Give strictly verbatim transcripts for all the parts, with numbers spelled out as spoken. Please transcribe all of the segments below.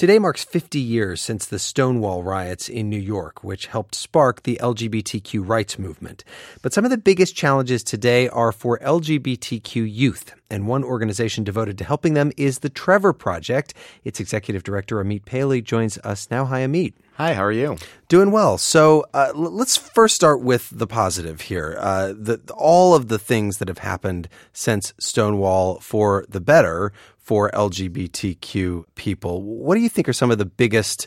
Today marks fifty years since the Stonewall riots in New York, which helped spark the L G B T Q rights movement. But some of the biggest challenges today are for L G B T Q youth, and one organization devoted to helping them is the Trevor Project. Its executive director, Amit Paley, joins us now. Hi, Amit. Hi, how are you? Doing well. So uh, l- let's first start with the positive here. Uh, the, all of the things that have happened since Stonewall for the better for L G B T Q people. What do you think are some of the biggest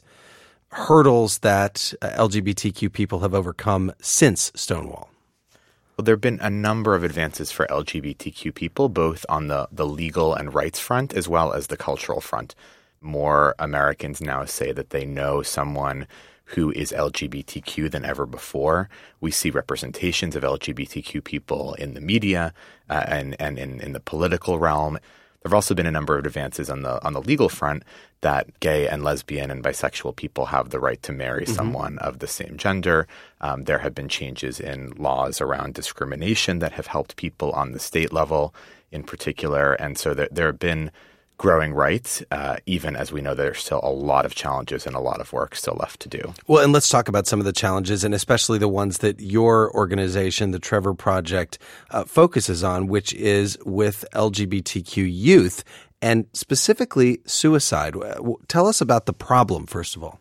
hurdles that uh, L G B T Q people have overcome since Stonewall? Well, there have been a number of advances for L G B T Q people, both on the, the legal and rights front as well as the cultural front. More Americans now say that they know someone who is L G B T Q than ever before. We see representations of L G B T Q people in the media uh, and, and in, in the political realm. There have also been a number of advances on the on the legal front that gay and lesbian and bisexual people have the right to marry mm-hmm. someone of the same gender. Um, there have been changes in laws around discrimination that have helped people on the state level in particular. And so there, there have been growing rights, uh, even as we know there's still a lot of challenges and a lot of work still left to do. Well, and let's talk about some of the challenges, and especially the ones that your organization, the Trevor Project, uh, focuses on, which is with L G B T Q youth, and specifically suicide. Tell us about the problem, first of all.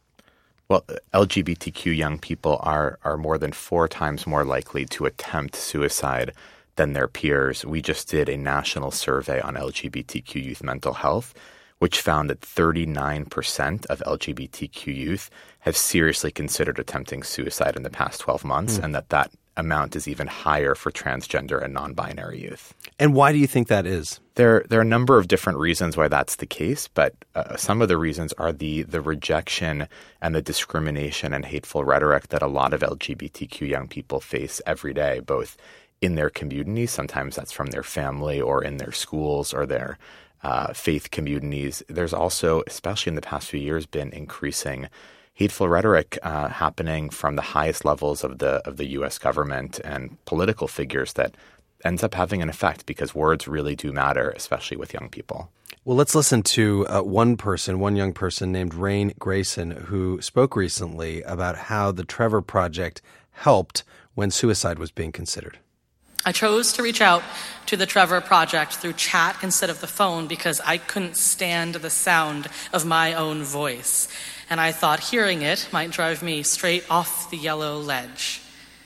Well, L G B T Q young people are are more than four times more likely to attempt suicide than their peers. We just did a national survey on L G B T Q youth mental health, which found that thirty-nine percent of L G B T Q youth have seriously considered attempting suicide in the past twelve months, mm. and that that amount is even higher for transgender and non-binary youth. And why do you think that is? There, there are a number of different reasons why that's the case, but uh, some of the reasons are the the rejection and the discrimination and hateful rhetoric that a lot of L G B T Q young people face every day, both in their communities. Sometimes that's from their family or in their schools or their uh, faith communities. There's also, especially in the past few years, been increasing hateful rhetoric uh, happening from the highest levels of the of the U S government and political figures that ends up having an effect because words really do matter, especially with young people. Well, let's listen to uh, one person, one young person named Rain Grayson, who spoke recently about how the Trevor Project helped when suicide was being considered. I chose to reach out to the Trevor Project through chat instead of the phone because I couldn't stand the sound of my own voice, and I thought hearing it might drive me straight off the yellow ledge.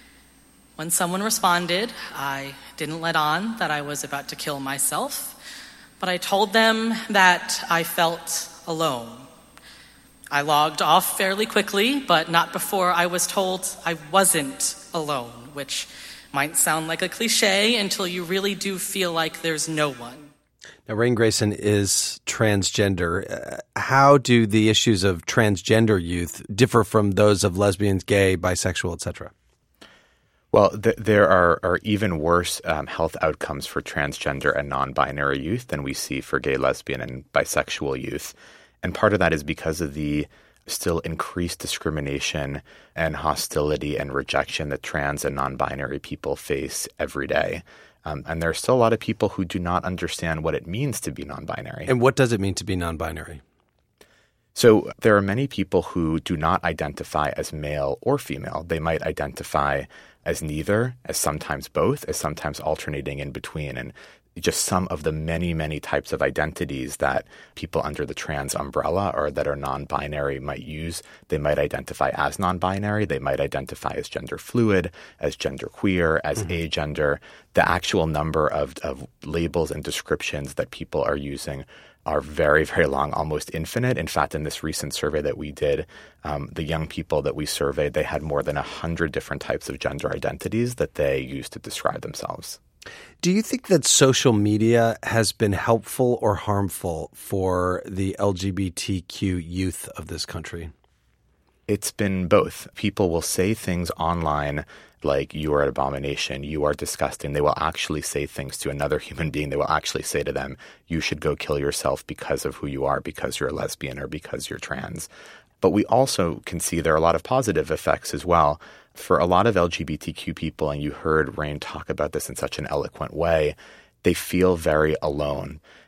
When someone responded, I didn't let on that I was about to kill myself, but I told them that I felt alone. I logged off fairly quickly, but not before I was told I wasn't alone, which might sound like a cliche until you really do feel like there's no one. Now, Rain Grayson is transgender. Uh, how do the issues of transgender youth differ from those of lesbians, gay, bisexual, et cetera? Well, th- there are, are even worse um, health outcomes for transgender and non-binary youth than we see for gay, lesbian, and bisexual youth. And part of that is because of the still increased discrimination and hostility and rejection that trans and non-binary people face every day. Um, and there are still a lot of people who do not understand what it means to be non-binary. And what does it mean to be non-binary? So there are many people who do not identify as male or female. They might identify as neither, as sometimes both, as sometimes alternating in between. And just some of the many, many types of identities that people under the trans umbrella or that are non-binary might use. They might identify as non-binary. They might identify as gender fluid, as genderqueer, as mm-hmm. agender. The actual number of, of labels and descriptions that people are using are very, very long, almost infinite. In fact, in this recent survey that we did, um, the young people that we surveyed, they had more than one hundred different types of gender identities that they used to describe themselves. Do you think that social media has been helpful or harmful for the L G B T Q youth of this country? It's been both. People will say things online like, you are an abomination, you are disgusting. They will actually say things to another human being. They will actually say to them, you should go kill yourself because of who you are, because you're a lesbian or because you're trans. But we also can see there are a lot of positive effects as well. For a lot of L G B T Q people, and you heard Rain talk about this in such an eloquent way, they feel very alone.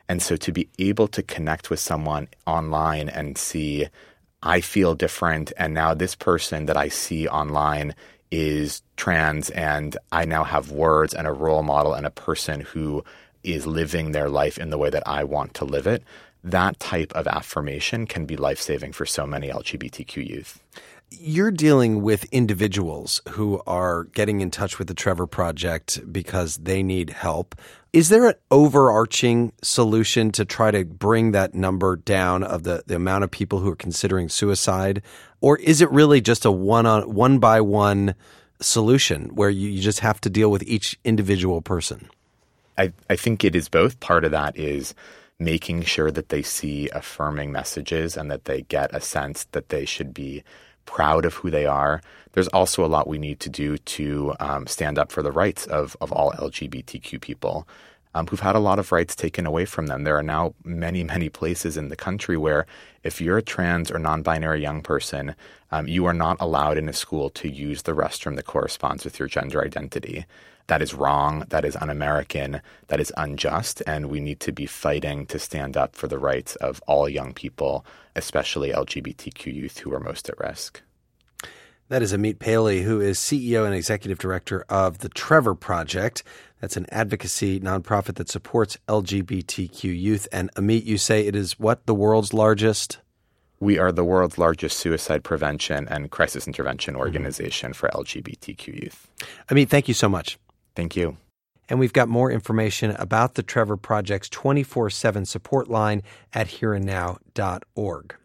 And so to be able to connect with someone online and see, I feel different, and now this person that I see online is trans, and I now have words and a role model and a person who is living their life in the way that I want to live it, that type of affirmation can be life-saving for so many L G B T Q youth. You're dealing with individuals who are getting in touch with the Trevor Project because they need help. Is there an overarching solution to try to bring that number down of the, the amount of people who are considering suicide? Or is it really just a one on one by one solution where you, you just have to deal with each individual person? I, I think it is both. Part of that is making sure that they see affirming messages and that they get a sense that they should be proud of who they are. There's also a lot we need to do to um, stand up for the rights of, of all L G B T Q people um, who've had a lot of rights taken away from them. There are now many, many places in the country where if you're a trans or non-binary young person, um, you are not allowed in a school to use the restroom that corresponds with your gender identity. That is wrong. That is un-American. That is unjust. And we need to be fighting to stand up for the rights of all young people, especially L G B T Q youth who are most at risk. That is Amit Paley, who is C E O and Executive Director of the Trevor Project. That's an advocacy nonprofit that supports L G B T Q youth. And Amit, you say it is what, the world's largest? We are the world's largest suicide prevention and crisis intervention organization mm-hmm. for L G B T Q youth. Amit, thank you so much. Thank you. And we've got more information about the Trevor Project's twenty-four seven support line at here and now dot org.